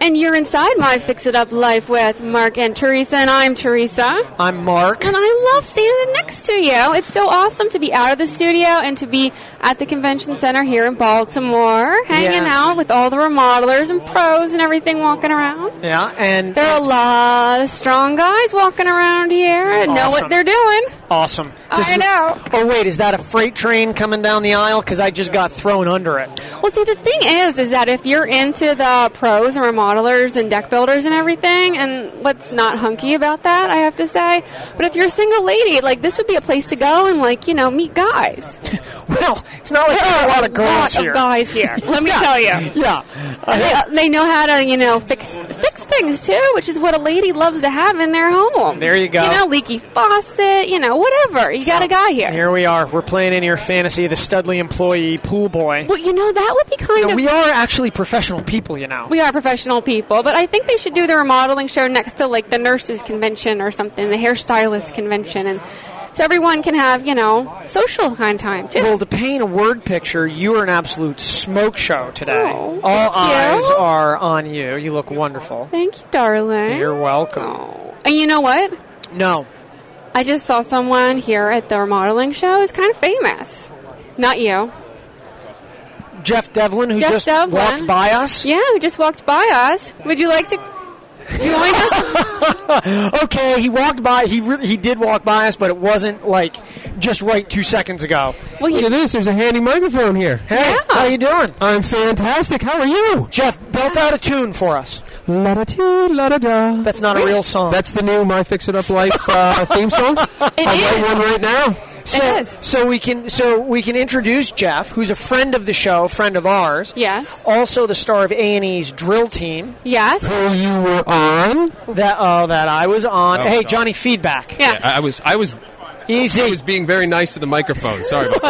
And you're inside my Fix It Up Life with Mark and Teresa, and I'm Teresa. I'm Mark. And I love standing next to you. It's so awesome to be out of the studio and to be at the convention center here in Baltimore, hanging out with all the remodelers and pros and everything walking around. Yeah, and there are a lot of strong guys walking around here and know what they're doing. Awesome. I know. Oh, wait, is that a freight train coming down the aisle? Because I just got thrown under it. Well, see, the thing is that if you're into the pros and remodelers and deck builders and everything, and what's not hunky about that, I have to say, but if you're a single lady, like, this would be a place to go and, like, meet guys. Well, it's not like there's a lot of girls here. Of guys here. Let me tell you. Yeah. They know how to, fix things, too, which is what a lady loves to have in their home. There you go. Leaky faucet, whatever. You got a guy here. Here we are. We're playing in your fantasy, the Studley employee pool boy. Well, that would be kind of... We are actually professional people, We are professional people, but I think they should do the remodeling show next to, like, the nurses' convention or something, the hairstylist convention, and so everyone can have, social kind of time, too. Well, to paint a word picture, you are an absolute smoke show today. Oh, all eyes are on you. You look wonderful. Thank you, darling. You're welcome. Oh. And you know what? No. I just saw someone here at the remodeling show who's kind of famous. Not you. Jeff Devlin, who just walked by us? Yeah, who just walked by us. Would you like to... Okay, he walked by. He did walk by us, but it wasn't like just right 2 seconds ago. Well, look at this. There's a handy microphone here. Hey, how you doing? I'm fantastic. How are you? Jeff, belt out a tune for us. La-da-doo, la-da-da. That's not a real song. That's the new My Fix It Up Life theme song. I'll write one right now. So we can introduce Jeff, who's a friend of the show, friend of ours. Yes. Also the star of A&E's Drill Team. Yes. Who you were on? That I was on. Hey, Johnny, feedback. Yeah. I was easy. I was being very nice to the microphone. Sorry about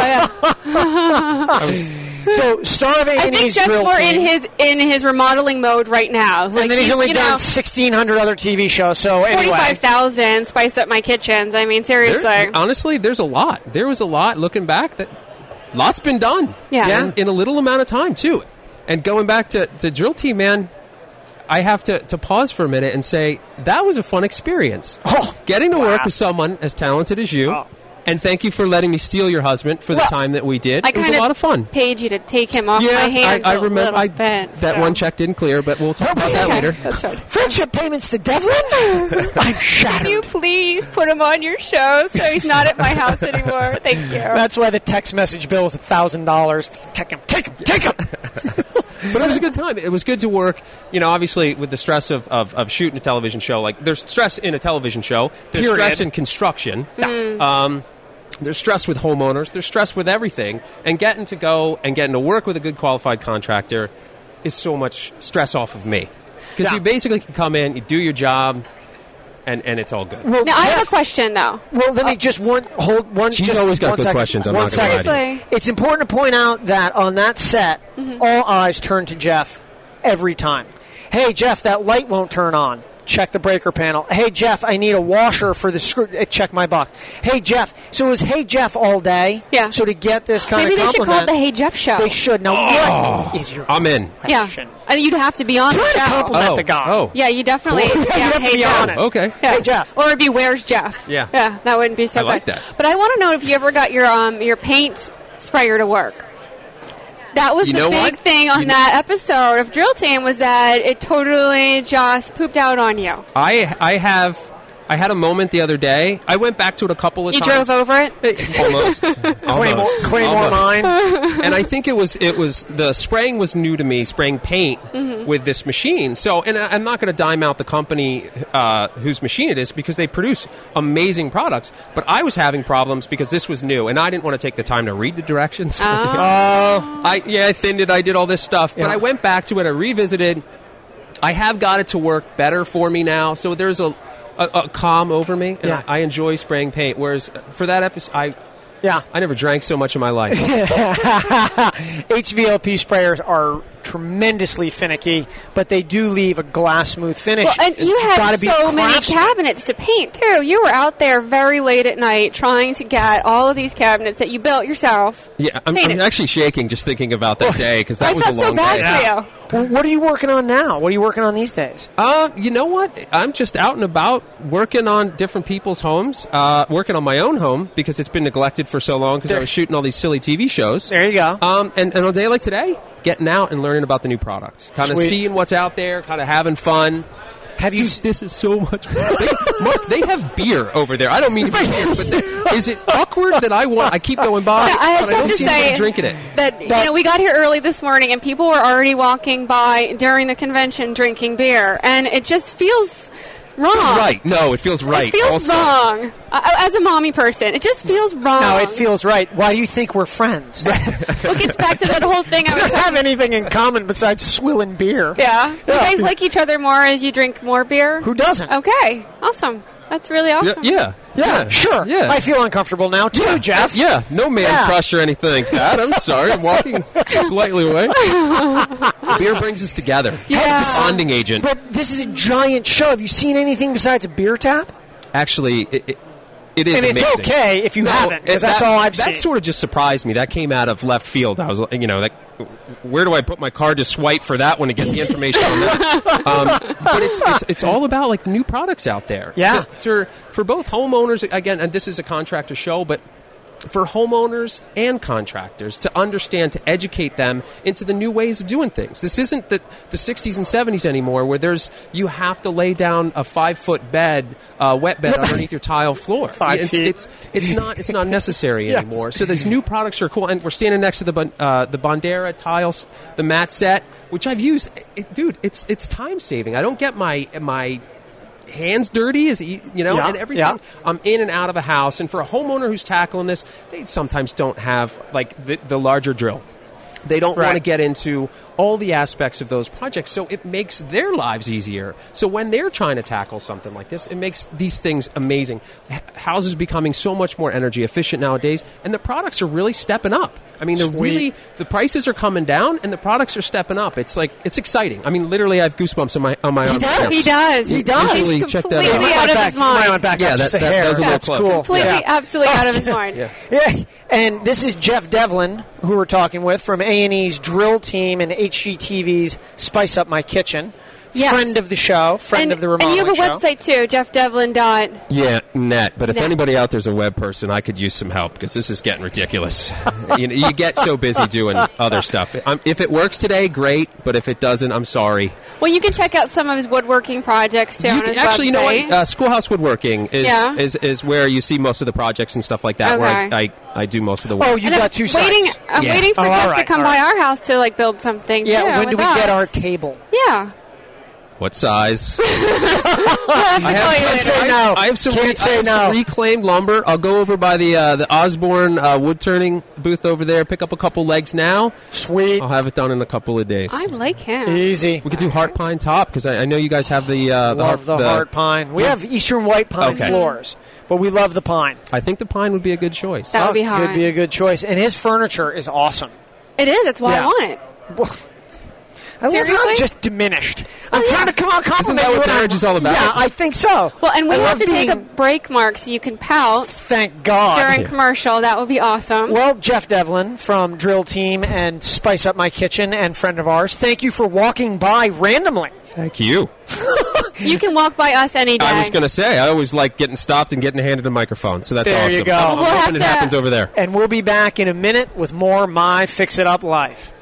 that. So, star of A&E's I think Jeff's more in his remodeling mode right now. Like, and then he's only done 1,600 other TV shows, so anyway. 45,000, Spice Up My Kitchens. I mean, seriously. Honestly, there's a lot. There was a lot, looking back, lots been done. Yeah. In a little amount of time, too. And going back to Drill Team, man, I have to pause for a minute and say, that was a fun experience. Getting to work with someone as talented as you. And thank you for letting me steal your husband for the time that we did. It was a lot of fun. Paid you to take him off my hands. I remember that one check didn't clear, but we'll talk about that later. That's right. Friendship payments to Devlin? I'm shattered. Can you please put him on your show so he's not at my house anymore? Thank you. That's why the text message bill was $1,000. Take him. But it was a good time. It was good to work, obviously with the stress of shooting a television show. Like, there's stress in a television show. There's stress in construction. There's stress with homeowners. There's stress with everything. And getting to work with a good qualified contractor is so much stress off of me. Because you basically can come in, you do your job, and it's all good. Well, now, I have a question, though. Well, let me just hold one. She's always got good questions. I'm not going to lie to you. It's important to point out that on that set, all eyes turn to Jeff every time. Hey, Jeff, that light won't turn on. Check the breaker panel. Hey, Jeff, I need a washer for the screw. Check my box. Hey, Jeff. So it was Hey, Jeff all day? Yeah. So to get this kind of compliment. Maybe they should call it the Hey, Jeff show. They should. Now, what is your I'm in. question? Yeah. You'd have to be on the show. Compliment the guy. Oh. Yeah, you definitely. You have to be on it. Okay. Yeah. Hey, Jeff. Or it'd be Where's Jeff? Yeah. Yeah, that wouldn't be so good. I like that. But I want to know if you ever got your paint sprayer to work. That was the big thing on that episode of Drill Team, was that it totally just pooped out on you. I had a moment the other day. I went back to it a couple of times. You drove over it? Almost. Claymore mine. And I think it was the spraying was new to me, spraying paint with this machine. So, and I'm not going to dime out the company whose machine it is, because they produce amazing products. But I was having problems because this was new, and I didn't want to take the time to read the directions. I thinned it. I did all this stuff. But I went back to it. I revisited. I have got it to work better for me now. So there's a calm over me, and I enjoy spraying paint. Whereas for that episode, I never drank so much in my life. HVLP sprayers are tremendously finicky, but they do leave a glass smooth finish. Well, and you gotta had be so many craftsman. cabinets to paint, too. You were out there very late at night trying to get all of these cabinets that you built yourself. Yeah, I'm painted. actually shaking just thinking about that day because that I was a felt so long bad day. for you. Well, what are you working on now? What are you working on these days? You know what? I'm just out and about working on different people's homes, working on my own home because it's been neglected for so long because I was shooting all these silly TV shows. There you go. And on a day like today, getting out and learning about the new product, kind of Sweet. seeing what's out there, kind of having fun. Have you? Dude, this is so much fun. Mark, they have beer over there. I don't mean to be weird, but is it awkward that I keep going by I and I don't have to see anybody say drinking it? that we got here early this morning and people were already walking by during the convention drinking beer, and it just feels wrong. Right. No, it feels right. It feels also. wrong. As a mommy person, it just feels wrong. No, it feels right. Why do you think we're friends? Well, it gets back to that whole thing I We was don't have anything in common besides swilling beer. Yeah. You guys like each other more as you drink more beer? Who doesn't? Okay. Awesome. That's really awesome. Yeah, sure. Yeah. I feel uncomfortable now too, Jeff. Yeah, no man Yeah. crush or anything. Pat, I'm sorry. I'm walking slightly away. Beer brings us together. Yeah. It's a bonding agent. But this is a giant show. Have you seen anything besides a beer tap? Actually, it is And it's amazing. okay if you haven't, because that's all I've seen. That sort of just surprised me. That came out of left field. I was, where do I put my card to swipe for that one to get the information on that? But it's all about like new products out there. Yeah. So, for both homeowners, again, and this is a contractor show, but for homeowners and contractors to understand, to educate them into the new ways of doing things. This isn't the 60s and 70s anymore where you have to lay down a 5-foot bed, wet bed underneath your tile floor. 5 feet. It's not necessary Yes. anymore. So these new products are cool. And we're standing next to the Bondera tiles, the mat set, which I've used. Dude, it's time saving. I don't get my hands dirty, Yeah, and everything. yeah. I'm in and out of a house, and for a homeowner who's tackling this, they sometimes don't have like the larger drill. They don't want to Right. get into all the aspects of those projects, so it makes their lives easier. So when they're trying to tackle something like this, it makes these things amazing. Houses becoming so much more energy efficient nowadays, and the products are really stepping up. I mean, the prices are coming down, and the products are stepping up. It's exciting. I mean, literally, I have goosebumps on my arm. does. He does. He does. Visually He's check that completely out. out of his mind. I went back. Yeah, That's just that a hair. was a little That's close. cool. Completely, Yeah. absolutely out of his mind. Yeah, and this is Jeff Devlin, who we're talking with from A&E's Drill Team and HGTV's Spice Up My Kitchen. Yes. Friend of the show, friend of the remodeling And you have a show. website too, jeffdevlin. Yeah, net. But if Net. anybody out there's a web person, I could use some help because this is getting ridiculous. You get so busy doing other stuff. If it works today, great. But if it doesn't, I'm sorry. Well, you can check out some of his woodworking projects too on his Actually, website. you know what? Schoolhouse Woodworking Yeah. is where you see most of the projects and stuff like that. Okay. Where I do most of the work. Oh, you've And got two sites. I'm Yeah. waiting for Oh, all Jeff to right, come all by right. our house to like build something. Yeah, too, when do with we get us. our table? Yeah. What size? Can't say no. I have some, Can't say some no. reclaimed lumber. I'll go over by the Osborne wood turning booth over there, pick up a couple legs now. Sweet. I'll have it done in a couple of days. I like him. Easy. We could do heart pine top because I know you guys have the Love the heart pine. We have Eastern white pine Okay. floors, but we love the pine. I think the pine would be a good choice. That would be high. Could be a good choice. And his furniture is awesome. It is. That's why Yeah. I want it. I love how Seriously? I'm just diminished. I'm Oh, trying yeah. to come out compliment that you. what and I'm- marriage is all about? Yeah, I think so. Well, and we I have love to take a being- break, Mark, so you can pout Thank God. during commercial. That would be awesome. Well, Jeff Devlin from Drill Team and Spice Up My Kitchen and friend of ours, thank you for walking by randomly. Thank you. You can walk by us any day. I was going to say, I always like getting stopped and getting handed a microphone, so that's There awesome. you go. I'm We'll hoping have it to- happens over there. And we'll be back in a minute with more My Fix It Up Life.